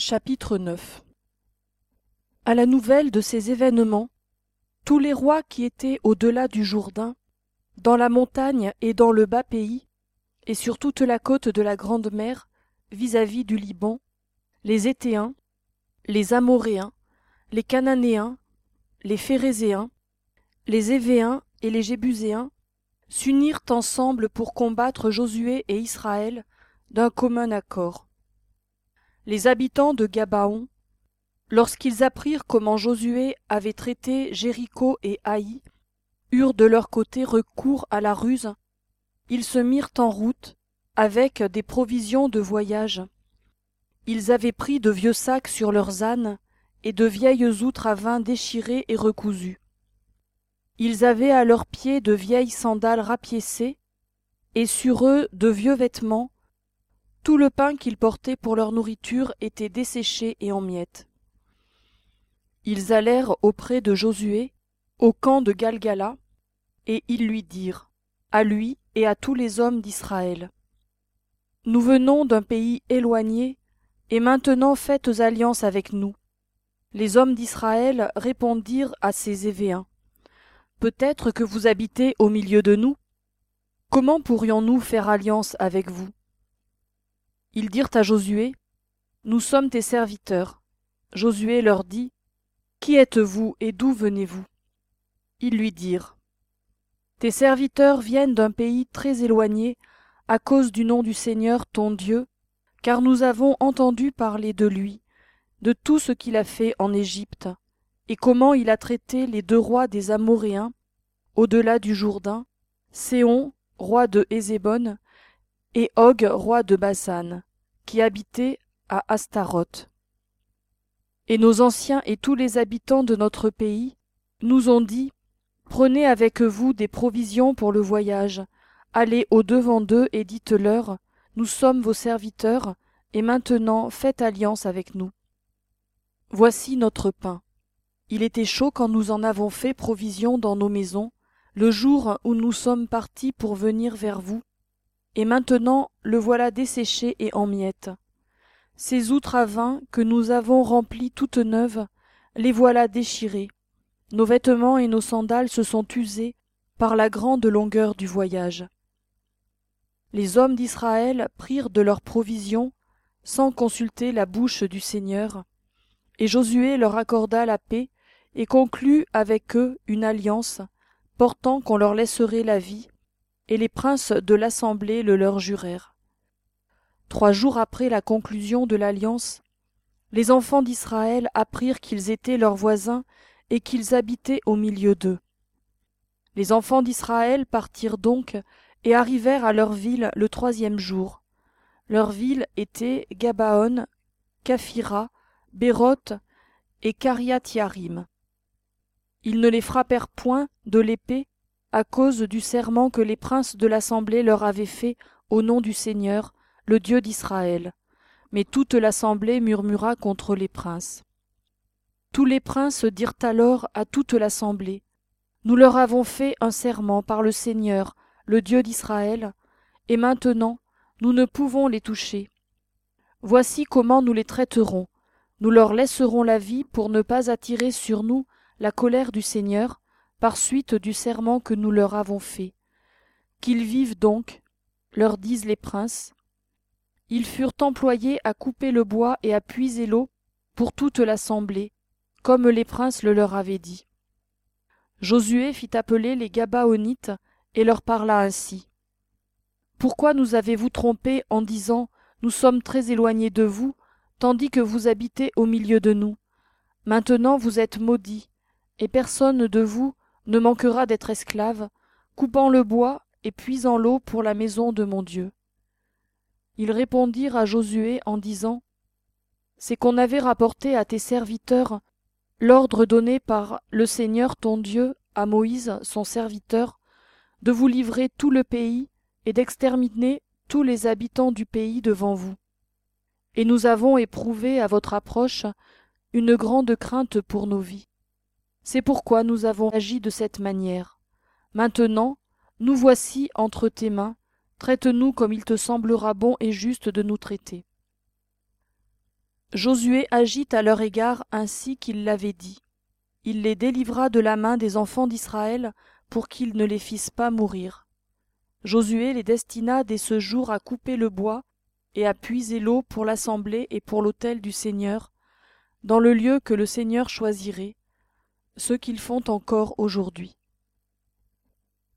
Chapitre 9. À la nouvelle de ces événements, tous les rois qui étaient au-delà du Jourdain, dans la montagne et dans le bas pays, et sur toute la côte de la Grande Mer, vis-à-vis du Liban, les Héthéens, les Amoréens, les Cananéens, les Phérézéens, les Évéens et les Jébuséens, s'unirent ensemble pour combattre Josué et Israël d'un commun accord. Les habitants de Gabaon, lorsqu'ils apprirent comment Josué avait traité Jéricho et Haï, eurent de leur côté recours à la ruse. Ils se mirent en route avec des provisions de voyage. Ils avaient pris de vieux sacs sur leurs ânes et de vieilles outres à vin déchirées et recousues. Ils avaient à leurs pieds de vieilles sandales rapiécées et sur eux de vieux vêtements. Tout le pain qu'ils portaient pour leur nourriture était desséché et en miettes. Ils allèrent auprès de Josué, au camp de Galgala, et ils lui dirent, à lui et à tous les hommes d'Israël: Nous venons d'un pays éloigné, et maintenant faites alliance avec nous. Les hommes d'Israël répondirent à ces Évéens: Peut-être que vous habitez au milieu de nous. Comment pourrions-nous faire alliance avec vous? Ils dirent à Josué: Nous sommes tes serviteurs. Josué leur dit: Qui êtes-vous et d'où venez-vous? Ils lui dirent: Tes serviteurs viennent d'un pays très éloigné à cause du nom du Seigneur ton Dieu, car nous avons entendu parler de lui, de tout ce qu'il a fait en Égypte, et comment il a traité les deux rois des Amoréens, au-delà du Jourdain, Séhon, roi de Hésébon, et Og, roi de Basan, qui habitaient à Astaroth. Et nos anciens et tous les habitants de notre pays nous ont dit: Prenez avec vous des provisions pour le voyage, allez au-devant d'eux et dites-leur: Nous sommes vos serviteurs, et maintenant faites alliance avec nous. Voici notre pain. Il était chaud quand nous en avons fait provision dans nos maisons, le jour où nous sommes partis pour venir vers vous, et maintenant le voilà desséché et en miettes. Ces outres à vin que nous avons remplies toutes neuves, les voilà déchirées. Nos vêtements et nos sandales se sont usés par la grande longueur du voyage. Les hommes d'Israël prirent de leurs provisions sans consulter la bouche du Seigneur, et Josué leur accorda la paix et conclut avec eux une alliance, portant qu'on leur laisserait la vie, et les princes de l'assemblée le leur jurèrent. 3 jours après la conclusion de l'alliance, les enfants d'Israël apprirent qu'ils étaient leurs voisins et qu'ils habitaient au milieu d'eux. Les enfants d'Israël partirent donc et arrivèrent à leur ville le 3e jour. Leur ville était Gabaon, Kaphira, Béroth et Kiriath-Yarim. Ils ne les frappèrent point de l'épée à cause du serment que les princes de l'assemblée leur avaient fait au nom du Seigneur, le Dieu d'Israël. Mais toute l'assemblée murmura contre les princes. Tous les princes dirent alors à toute l'assemblée: Nous leur avons fait un serment par le Seigneur, le Dieu d'Israël, et maintenant nous ne pouvons les toucher. Voici comment nous les traiterons. Nous leur laisserons la vie pour ne pas attirer sur nous la colère du Seigneur, par suite du serment que nous leur avons fait. Qu'ils vivent donc, leur disent les princes. Ils furent employés à couper le bois et à puiser l'eau pour toute l'assemblée, comme les princes le leur avaient dit. Josué fit appeler les Gabaonites et leur parla ainsi: Pourquoi nous avez-vous trompés en disant: Nous sommes très éloignés de vous, tandis que vous habitez au milieu de nous? Maintenant vous êtes maudits, et personne de vous ne manquera d'être esclave, coupant le bois et puisant l'eau pour la maison de mon Dieu. Ils répondirent à Josué en disant: C'est qu'on avait rapporté à tes serviteurs l'ordre donné par le Seigneur ton Dieu à Moïse son serviteur, de vous livrer tout le pays et d'exterminer tous les habitants du pays devant vous. Et nous avons éprouvé à votre approche une grande crainte pour nos vies. C'est pourquoi nous avons agi de cette manière. Maintenant, nous voici entre tes mains, traite-nous comme il te semblera bon et juste de nous traiter. Josué agit à leur égard ainsi qu'il l'avait dit. Il les délivra de la main des enfants d'Israël pour qu'ils ne les fissent pas mourir. Josué les destina dès ce jour à couper le bois et à puiser l'eau pour l'assemblée et pour l'autel du Seigneur, dans le lieu que le Seigneur choisirait, ce qu'ils font encore aujourd'hui.